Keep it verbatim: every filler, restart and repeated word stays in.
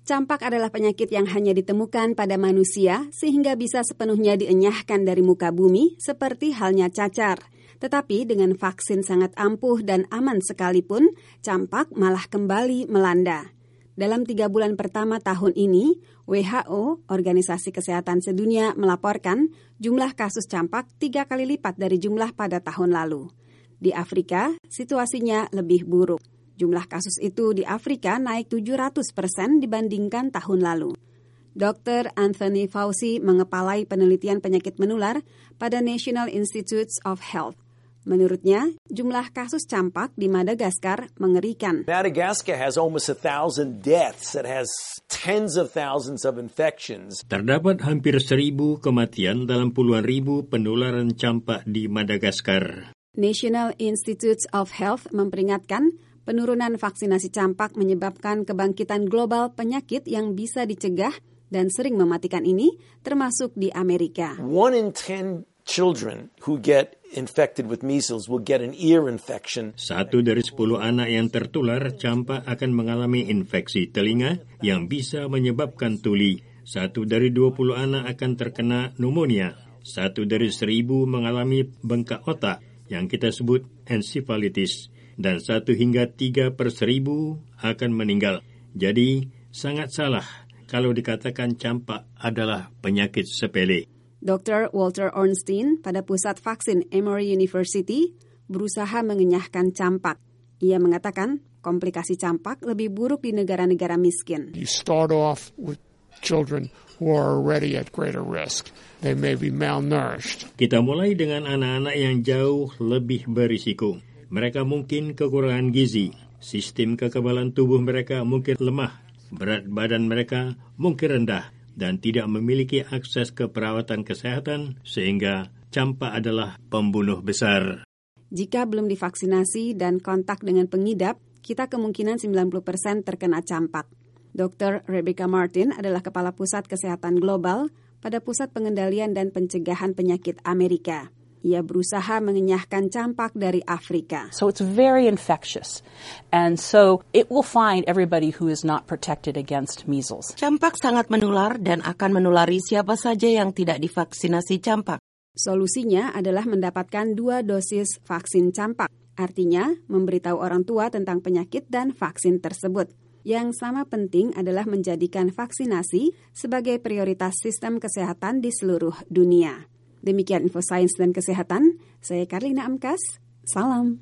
Campak adalah penyakit yang hanya ditemukan pada manusia sehingga bisa sepenuhnya dienyahkan dari muka bumi seperti halnya cacar. Tetapi dengan vaksin sangat ampuh dan aman sekalipun, campak malah kembali melanda. Dalam tiga bulan pertama tahun ini, W H O, Organisasi Kesehatan Sedunia, melaporkan jumlah kasus campak tiga kali lipat dari jumlah pada tahun lalu. Di Afrika, situasinya lebih buruk. Jumlah kasus itu di Afrika naik tujuh ratus persen dibandingkan tahun lalu. dokter Anthony Fauci mengepalai penelitian penyakit menular pada National Institutes of Health. Menurutnya, jumlah kasus campak di Madagaskar mengerikan. Madagascar has almost a thousand deaths. It has tens of thousands of infections. Terdapat hampir seribu kematian dalam puluhan ribu penularan campak di Madagaskar. National Institutes of Health memperingatkan penurunan vaksinasi campak menyebabkan kebangkitan global penyakit yang bisa dicegah dan sering mematikan ini, termasuk di Amerika. One in ten children who get infected with measles will get an ear infection. Satu dari sepuluh anak yang tertular campak akan mengalami infeksi telinga yang bisa menyebabkan tuli. Satu dari dua puluh anak akan terkena pneumonia. Satu dari seribu mengalami bengkak otak yang kita sebut encephalitis. Dan satu hingga tiga per seribu akan meninggal. Jadi, sangat salah kalau dikatakan campak adalah penyakit sepele. dokter Walter Ornstein pada Pusat Vaksin Emory University berusaha mengenyahkan campak. Ia mengatakan komplikasi campak lebih buruk di negara-negara miskin. You start off with children who are already at greater risk. They may be malnourished. Kita mulai dengan anak-anak yang jauh lebih berisiko. Mereka mungkin kekurangan gizi, sistem kekebalan tubuh mereka mungkin lemah, berat badan mereka mungkin rendah, dan tidak memiliki akses ke perawatan kesehatan sehingga campak adalah pembunuh besar. Jika belum divaksinasi dan kontak dengan pengidap, kita kemungkinan sembilan puluh persen terkena campak. dokter Rebecca Martin adalah Kepala Pusat Kesehatan Global pada Pusat Pengendalian dan Pencegahan Penyakit Amerika. Ia berusaha mengenyahkan campak dari Afrika. So it's very infectious. And so it will find everybody who is not protected against measles. Campak sangat menular dan akan menulari siapa saja yang tidak divaksinasi campak. Solusinya adalah mendapatkan dua dosis vaksin campak. Artinya, memberitahu orang tua tentang penyakit dan vaksin tersebut. Yang sama penting adalah menjadikan vaksinasi sebagai prioritas sistem kesehatan di seluruh dunia. Demikian Info Sains dan Kesehatan, saya Karlina Amkas, salam.